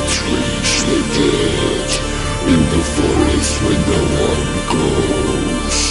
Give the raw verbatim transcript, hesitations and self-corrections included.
reach the dead in the forest where no one goes.